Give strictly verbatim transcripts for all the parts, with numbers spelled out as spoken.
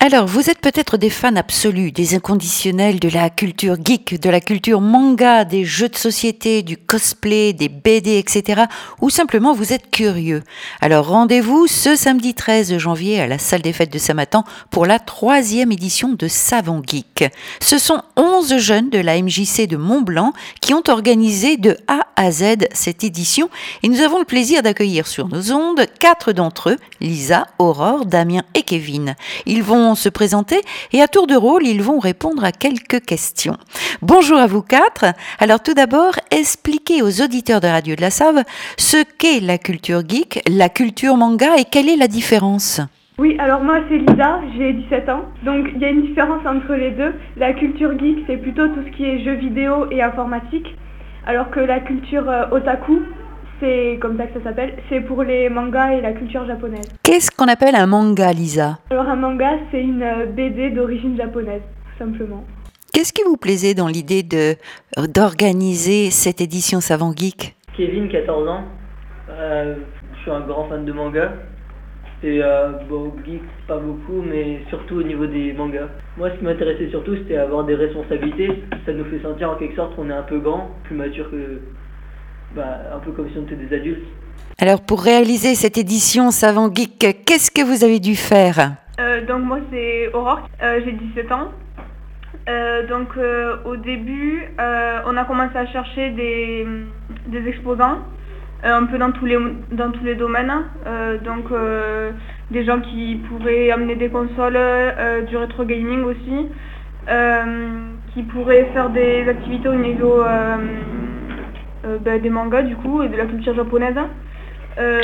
Alors, vous êtes peut-être des fans absolus, des inconditionnels de la culture geek, de la culture manga, des jeux de société, du cosplay, des B D, et cetera. Ou simplement vous êtes curieux. Alors rendez-vous ce samedi treize janvier à la salle des fêtes de Samatan pour la troisième édition de Savant Geek. Ce sont onze jeunes de la M J C de Mont-Blanc qui ont organisé de A à Z cette édition et nous avons le plaisir d'accueillir sur nos ondes quatre d'entre eux, Lisa, Aurore, Damien et Kevin. Ils vont se présenter et à tour de rôle, ils vont répondre à quelques questions. Bonjour à vous quatre. Alors tout d'abord, expliquez aux auditeurs de Radio de la Save ce qu'est la culture geek, la culture manga et quelle est la différence. Oui, alors moi c'est Lisa, j'ai dix-sept ans. Donc il y a une différence entre les deux. La culture geek, c'est plutôt tout ce qui est jeux vidéo et informatique, alors que la culture euh, otaku, c'est comme ça que ça s'appelle, c'est pour les mangas et la culture japonaise. Qu'est-ce qu'on appelle un manga, Lisa ? Alors un manga, c'est une B D d'origine japonaise, tout simplement. Qu'est-ce qui vous plaisait dans l'idée de, d'organiser cette édition Savant Geek ? Kevin, quatorze ans. Euh, je suis un grand fan de manga. Et euh, bon, geek, pas beaucoup, mais surtout au niveau des mangas. Moi, ce qui m'intéressait surtout, c'était avoir des responsabilités. Ça nous fait sentir en quelque sorte qu'on est un peu grand, plus mature que... Bah, un peu comme si on était des adultes. Alors, pour réaliser cette édition Savant Geek, qu'est-ce que vous avez dû faire ? euh, Donc moi c'est Aurore, euh, j'ai dix-sept ans. Euh, donc euh, au début, euh, on a commencé à chercher des, des exposants, euh, un peu dans tous les, dans tous les domaines. Euh, donc euh, des gens qui pourraient amener des consoles, euh, du rétro gaming aussi, euh, qui pourraient faire des activités au niveau euh, euh, bah, des mangas du coup et de la culture japonaise, euh,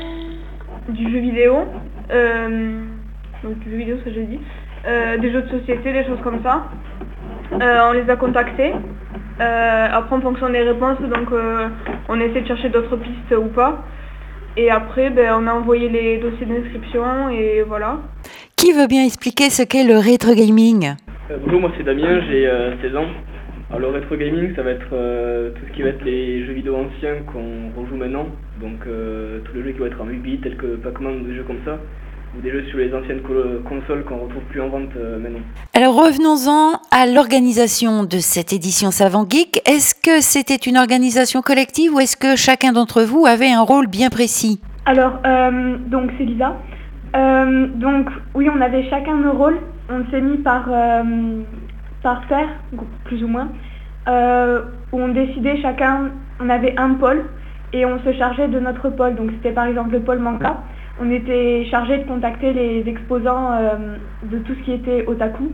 du jeu vidéo, euh, donc du jeu vidéo, ce que j'ai dit. Euh, des jeux de société, des choses comme ça. Euh, on les a contactés. Euh, après, en fonction des réponses, donc euh, on essaie de chercher d'autres pistes ou pas. Et après, ben, on a envoyé les dossiers d'inscription et voilà. Qui veut bien expliquer ce qu'est le rétro gaming ? Euh, bonjour, moi c'est Damien, j'ai euh, seize ans. Alors le rétro gaming, ça va être euh, tout ce qui va être les jeux vidéo anciens qu'on rejoue maintenant. Donc euh, tous les jeux qui vont être en huit bits, tels que Pac-Man ou des jeux comme ça. Ou des jeux sur les anciennes co- consoles qu'on retrouve plus en vente euh, maintenant. Alors revenons-en à l'organisation de cette édition Savant Geek. Est-ce que c'était une organisation collective ou est-ce que chacun d'entre vous avait un rôle bien précis ? Alors, euh, donc c'est Lisa. Euh, donc oui, on avait chacun nos rôles. On s'est mis par, euh, par paire, plus ou moins, euh, où on décidait chacun, on avait un pôle et on se chargeait de notre pôle. Donc c'était par exemple le pôle manga. On était chargé de contacter les exposants euh, de tout ce qui était otaku.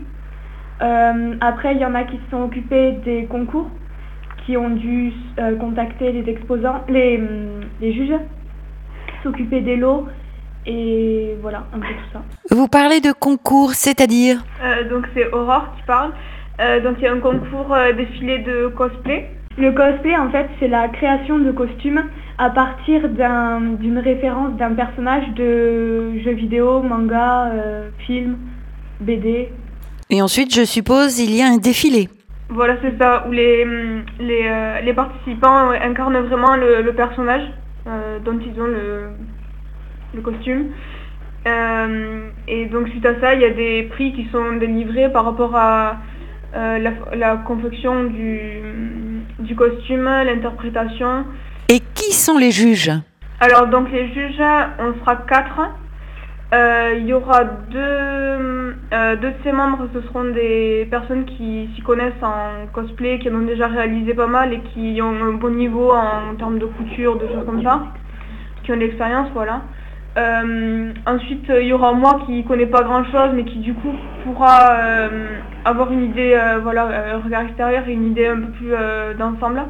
Euh, après, il y en a qui se sont occupés des concours, qui ont dû euh, contacter les exposants, les, les juges, s'occuper des lots, et voilà, un peu tout ça. Vous parlez de concours, c'est-à-dire ? euh, Donc c'est Aurore qui parle. Euh, donc il y a un concours euh, défilé de cosplay. Le cosplay, en fait, c'est la création de costumes à partir d'un, d'une référence d'un personnage de jeux vidéo, manga, euh, film, B D. Et ensuite, je suppose, il y a un défilé. Voilà, c'est ça, où les, les, euh, les participants incarnent vraiment le, le personnage euh, dont ils ont le, le costume. Euh, et donc suite à ça, il y a des prix qui sont délivrés par rapport à euh, la, la confection du, du costume, l'interprétation. Et qui sont les juges ? Alors donc les juges, on sera quatre. Euh, il y aura deux, euh, deux de ces membres, ce seront des personnes qui s'y connaissent en cosplay, qui en ont déjà réalisé pas mal et qui ont un bon niveau en termes de couture, de choses comme ça, qui ont de l'expérience, voilà. Euh, ensuite, il y aura moi qui connais pas grand chose, mais qui du coup pourra euh, avoir une idée, euh, voilà, un regard extérieur et une idée un peu plus euh, d'ensemble.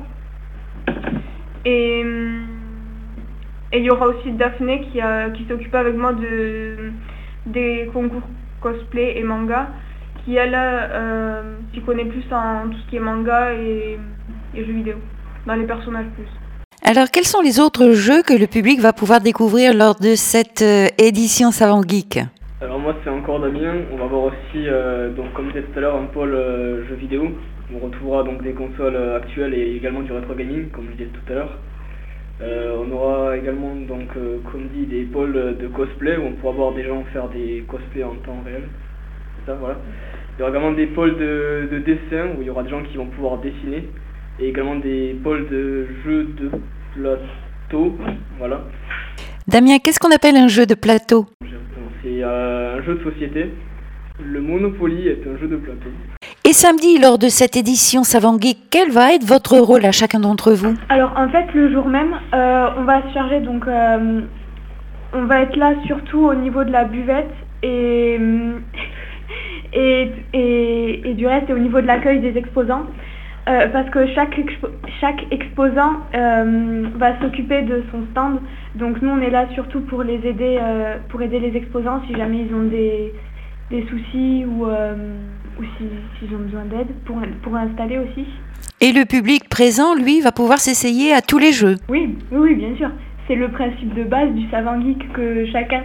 Et Et il y aura aussi Daphné qui, a, qui s'occupe avec moi de, des concours cosplay et manga, qui elle euh, s'y connaît plus en tout ce qui est manga et, et jeux vidéo, dans les personnages plus. Alors, quels sont les autres jeux que le public va pouvoir découvrir lors de cette euh, édition Savant Geek ? Alors moi c'est encore Damien, on va voir aussi, euh, donc comme je disais tout à l'heure, un pôle euh, jeux vidéo. On retrouvera donc des consoles euh, actuelles et également du rétro gaming, comme je disais tout à l'heure. Euh, on aura également, donc, euh, comme dit, des pôles de cosplay où on pourra voir des gens faire des cosplays en temps réel. ça, voilà. Il y aura également des pôles de, de dessin où il y aura des gens qui vont pouvoir dessiner et également des pôles de jeux de plateau, voilà. Damien, qu'est-ce qu'on appelle un jeu de plateau? C'est euh, un jeu de société. Le Monopoly est un jeu de plateau. Et samedi, lors de cette édition Savant Geek, quel va être votre rôle à chacun d'entre vous? Alors en fait, le jour même, euh, on va se charger, donc euh, on va être là surtout au niveau de la buvette et, et, et, et du reste et au niveau de l'accueil des exposants. Euh, parce que chaque, expo chaque exposant euh, va s'occuper de son stand. Donc nous, on est là surtout pour les aider, euh, pour aider les exposants si jamais ils ont des, des soucis ou, euh, ou si, s'ils ont besoin d'aide, pour, pour installer aussi. Et le public présent, lui, va pouvoir s'essayer à tous les jeux. Oui, oui, oui, bien sûr. C'est le principe de base du Savant Geek, que chacun,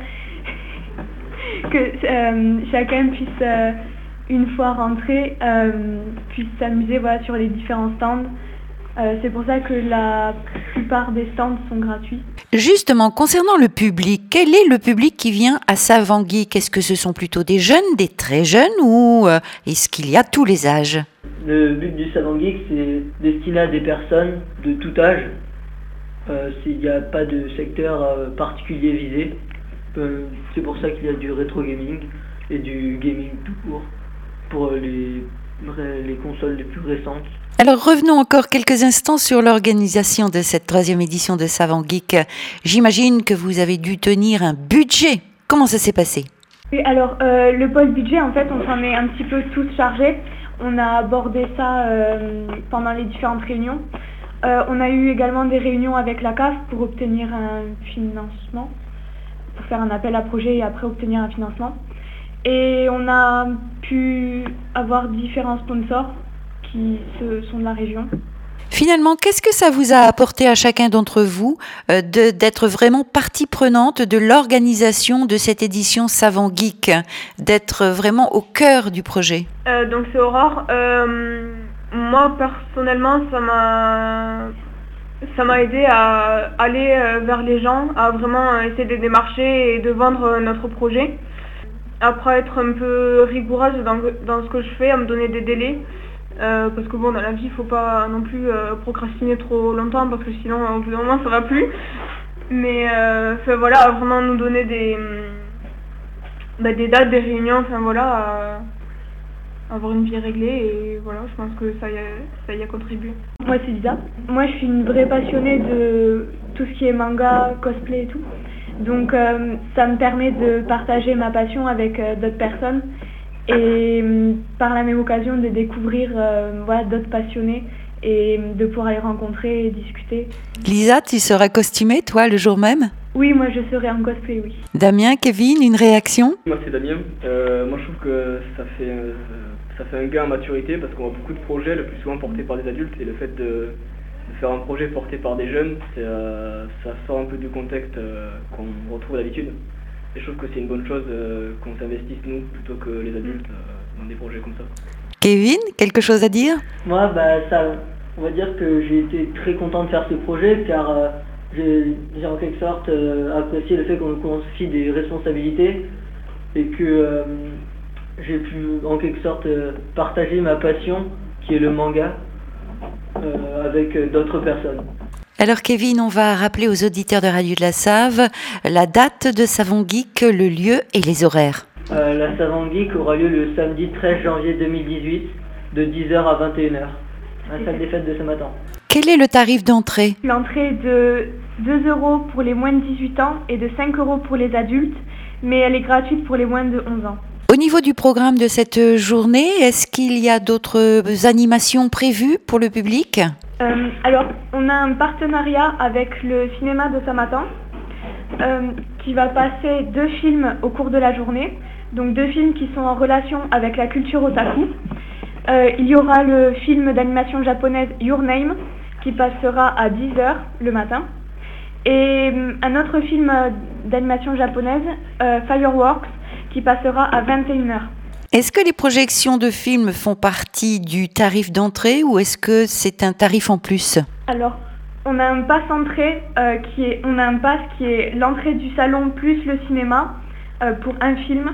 que, euh, chacun puisse... Euh, une fois rentré, euh, puisse s'amuser voilà, sur les différents stands. Euh, c'est pour ça que la plupart des stands sont gratuits. Justement, concernant le public, quel est le public qui vient à Savant Geek? Est-ce que ce sont plutôt des jeunes, des très jeunes ou euh, est-ce qu'il y a tous les âges? Le but du Savant Geek, c'est destiné à des personnes de tout âge. Euh, il n'y a pas de secteur euh, particulier visé. Euh, c'est pour ça qu'il y a du rétro gaming et du gaming tout court, pour les, les consoles les plus récentes. Alors revenons encore quelques instants sur l'organisation de cette troisième édition de Savant Geek. J'imagine que vous avez dû tenir un budget. Comment ça s'est passé? Oui, alors euh, le pôle budget, en fait, on s'en est un petit peu tous chargés. On a abordé ça euh, pendant les différentes réunions. Euh, on a eu également des réunions avec la C A F pour obtenir un financement, pour faire un appel à projet et après obtenir un financement. Et on a pu avoir différents sponsors qui sont de la région. Finalement, qu'est-ce que ça vous a apporté à chacun d'entre vous euh, de, d'être vraiment partie prenante de l'organisation de cette édition Savant Geek, d'être vraiment au cœur du projet? euh, Donc c'est Aurore. Euh, moi personnellement, ça m'a ça m'a aidé à aller vers les gens, à vraiment essayer de démarcher et de vendre notre projet. Après, être un peu rigoureuse dans, dans ce que je fais, à me donner des délais. Euh, parce que bon, dans la vie, il ne faut pas non plus euh, procrastiner trop longtemps, parce que sinon, au bout d'un moment, ça ne va plus. Mais euh, enfin, voilà, à vraiment nous donner des, bah, des dates, des réunions, enfin voilà, à avoir une vie réglée. Et voilà, je pense que ça y a, ça y a contribué. Moi, c'est Lisa. Moi, je suis une vraie passionnée de tout ce qui est manga, cosplay et tout. Donc euh, ça me permet de partager ma passion avec euh, d'autres personnes et euh, par la même occasion de découvrir euh, voilà, d'autres passionnés et de pouvoir les rencontrer et discuter. Lisa, tu seras costumée, toi, le jour même? Oui, moi je serai en cosplay, oui. Damien, Kevin, une réaction? Moi c'est Damien. Euh, moi je trouve que ça fait, euh, ça fait un gain en maturité parce qu'on a beaucoup de projets, le plus souvent portés par des adultes, et le fait de... de faire un projet porté par des jeunes, euh, ça sort un peu du contexte euh, qu'on retrouve d'habitude. Et je trouve que c'est une bonne chose euh, qu'on s'investisse nous plutôt que les adultes euh, dans des projets comme ça. Kevin, quelque chose à dire? Moi, bah, ça, on va dire que j'ai été très content de faire ce projet car euh, j'ai, j'ai en quelque sorte euh, apprécié le fait qu'on nous confie des responsabilités et que euh, j'ai pu en quelque sorte euh, partager ma passion qui est le manga. Euh, avec d'autres personnes. Alors Kevin, on va rappeler aux auditeurs de Radio de la Save la date de Savant Geek, le lieu et les horaires. Euh, la Savant Geek aura lieu le samedi treize janvier deux mille dix-huit de dix heures à vingt et une heures à la salle des fêtes de Saint-Martin. Quel est le tarif d'entrée? L'entrée est de deux euros pour les moins de dix-huit ans et de cinq euros pour les adultes, mais elle est gratuite pour les moins de onze ans. Au niveau du programme de cette journée, est-ce qu'il y a d'autres animations prévues pour le public? euh, Alors, on a un partenariat avec le cinéma de Saint-Martin euh, qui va passer deux films au cours de la journée. Donc deux films qui sont en relation avec la culture otaku. Euh, il y aura le film d'animation japonaise Your Name qui passera à dix heures le matin. Et un autre film d'animation japonaise, euh, Fireworks, qui passera à vingt et une heures. Est-ce que les projections de films font partie du tarif d'entrée ou est-ce que c'est un tarif en plus? Alors, on a un pass entrée euh, qui est, on a un pass qui est l'entrée du salon plus le cinéma euh, pour un film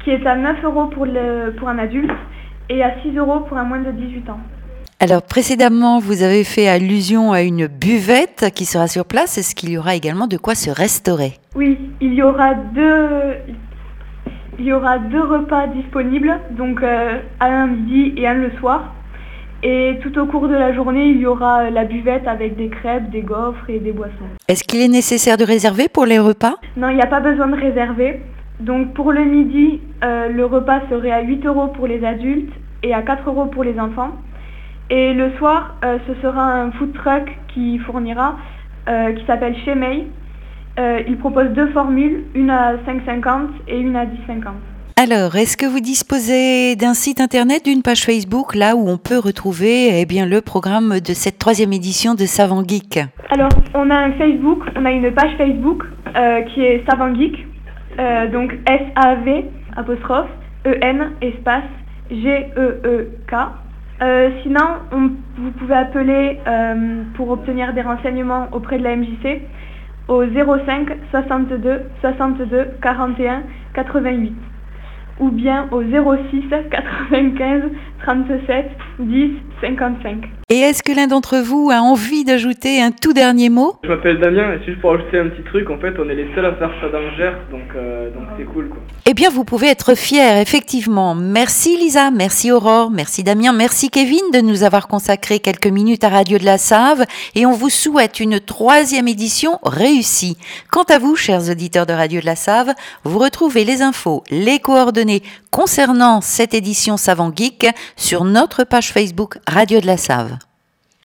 qui est à neuf euros pour, le, pour un adulte et à six euros pour un moins de dix-huit ans. Alors précédemment, vous avez fait allusion à une buvette qui sera sur place. Est-ce qu'il y aura également de quoi se restaurer? Oui, il y aura deux, il y aura deux repas disponibles, donc euh, un midi et un le soir. Et tout au cours de la journée, il y aura la buvette avec des crêpes, des gaufres et des boissons. Est-ce qu'il est nécessaire de réserver pour les repas? Non, il n'y a pas besoin de réserver. Donc pour le midi, euh, le repas serait à huit euros pour les adultes et à quatre euros pour les enfants. Et le soir, euh, ce sera un food truck qui fournira, euh, qui s'appelle Chez May. Euh, il propose deux formules, une à cinq euros cinquante et une à dix euros cinquante. Alors, est-ce que vous disposez d'un site internet, d'une page Facebook, là où on peut retrouver eh bien, le programme de cette troisième édition de Savant Geek? Alors, on a un Facebook, on a une page Facebook euh, qui est Savant Geek, euh, donc S A V apostrophe E N espace G E E K. Euh, sinon, on, vous pouvez appeler euh, pour obtenir des renseignements auprès de la M J C au zéro cinq soixante-deux soixante-deux quarante et un quatre-vingt-huit ou bien au zéro six quatre-vingt-quinze trente-sept dix cinquante-cinq. Et est-ce que l'un d'entre vous a envie d'ajouter un tout dernier mot? Je m'appelle Damien et c'est juste pour ajouter un petit truc, en fait on est les seuls à faire ça dans le Gers, donc euh, donc c'est cool quoi. Eh bien vous pouvez être fiers, effectivement. Merci Lisa, merci Aurore, merci Damien, merci Kevin de nous avoir consacré quelques minutes à Radio de la Save et on vous souhaite une troisième édition réussie. Quant à vous, chers auditeurs de Radio de la Save, vous retrouvez les infos, les coordonnées concernant cette édition Savant Geek sur notre page Facebook Radio de la Save.